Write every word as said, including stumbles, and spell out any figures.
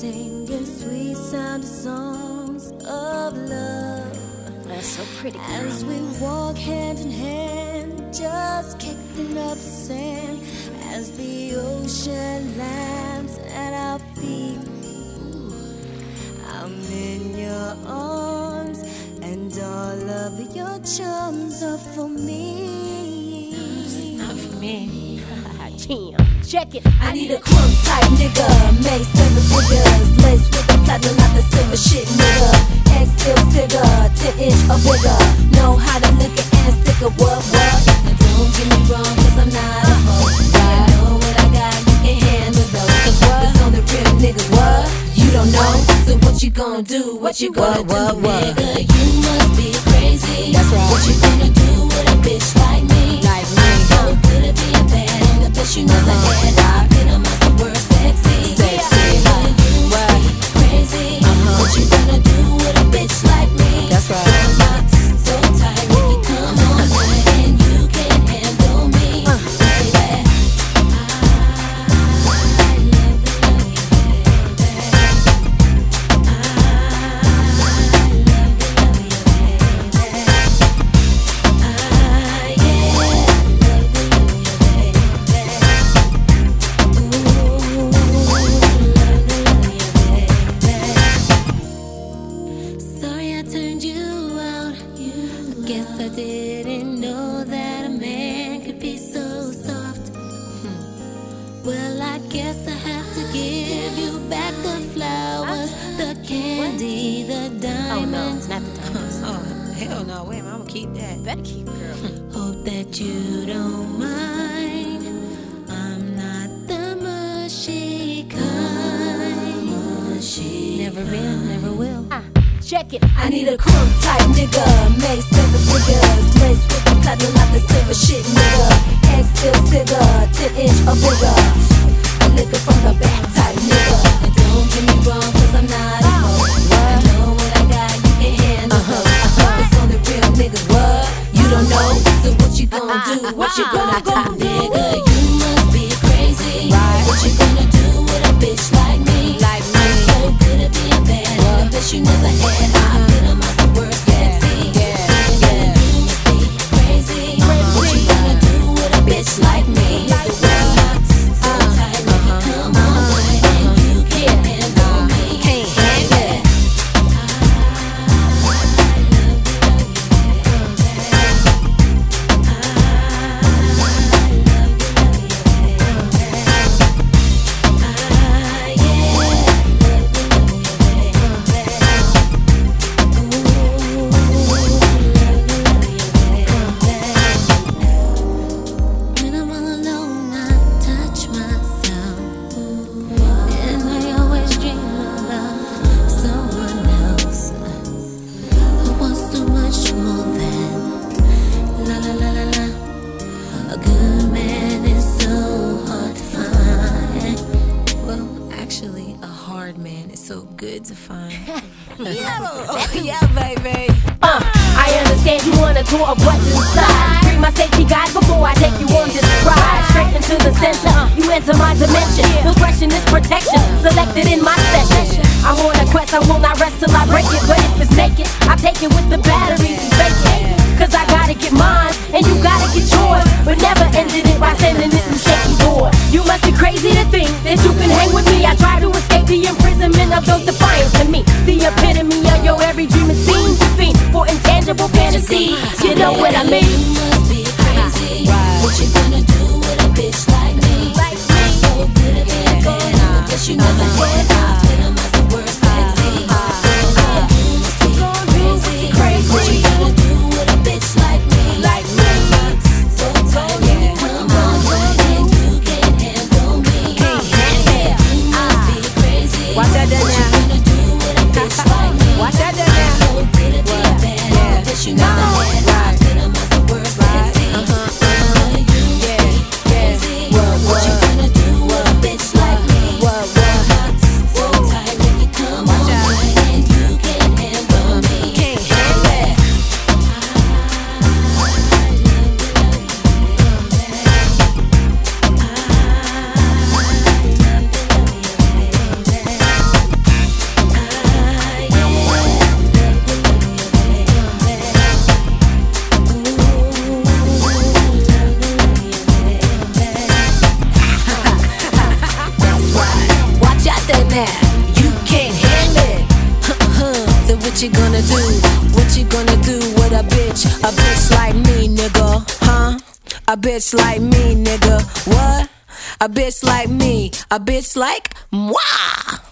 singing sweet sounding songs of love. That's so pretty, girl. As we walk hand in hand, just kicking up sand, as the ocean lands at our feet. Ooh, I'm in your arms, and all of your charms are for me. Not for me. Damn, check it. I need a crumb type nigga, made seven figures, laced with the platinum, not the silver shit nigga. X still figure, ten inch or bigger, know how to lick it and stick a what what. Now don't get me wrong, cause I'm not a hoe. I know what I got, you can handle those. Cause what's on the real niggas, what? You don't know, so what you gonna do? What you gonna what, do, what, nigga? You must be crazy. That's right. What you gonna do with a bitch like me? Like me. So good at being bad, and the bitch you never had. I put them as the word sexy. Sexy. You What? must be crazy. Uh-huh. What you gonna do with a bitch like me? That's right. So locked, so tight, when you come on night, and you can't handle me, Uh. baby. Sorry I turned you out. Guess I didn't know that a man could be so soft. Well, I guess I have to give you back the flowers, the candy, the Oh no, diamonds. not the diamonds. Oh, hell no. Wait a minute, I'm gonna keep that. Better keep, girl. Hope that you don't mind. I'm not the mushy kind. Mushy. Never been, never will. Ah, check it. I need a crumb type nigga, made seven figures, laced with the platinum, not the silver shit nigga. X still figure, ten inch or bigger, a liquor from the back type nigga. And don't get me wrong, cause I'm not a hoe. I know what I got, you can handle those. It's on the real niggas, what? You don't know, so what you gonna do? What you gonna do, nigga? You must be crazy. What you gonna do with a bitch like me? Like me. So good at being bad, and the bitch you never had. I put them as the word sexy. Yeah, Yeah, you must be crazy. What you gonna do with a bitch like me? The way locked, so tight, when you come on night, and you can't handle me. Can't handle it. When I'm all alone, I touch myself, and I always dream about someone else who wants so much more than la la la la la. A good man is so hard to find. Well, actually, a hard man is so good to find. Yeah. Yeah, baby. Uh, I understand you wanna tour of what's inside. Bring my safety guide before I take you on this ride. Straight into the center, you enter my dimension. No question is protection, selected in my session. I'm on a quest, I will not rest till I break it. But if it's naked, I take it with the batteries and fake it. Cause I gotta get mine, and you gotta get yours. But never ended it by sending it through shaky doors. You must be crazy to think that you can hang with me. I try to escape the imprisonment of those defiant to me. The epitome of your every dream and scene to fiend for intangible fantasy. You know what I mean? You must be crazy. What you gonna do with a bitch like me? Like me. So good at being bad, and the bitch you never had. I put them as the word sexy. You must be crazy. Crazy. What you gonna do with a bitch like me? Like me. So tight, when you come on night, and you can't handle me. Can't handle it. You must be crazy. Watch that there What you now. gonna do with a bitch like me? Watch that there now. So good at being bad, and the bitch you never had. I put them as the word sexy. Yeah, yeah. What, what you gonna do with a bitch like me? What, what? So you gonna do? What you gonna do with a bitch? A bitch like me, nigga, huh? A bitch like me, nigga, what? A bitch like me, a bitch like moi.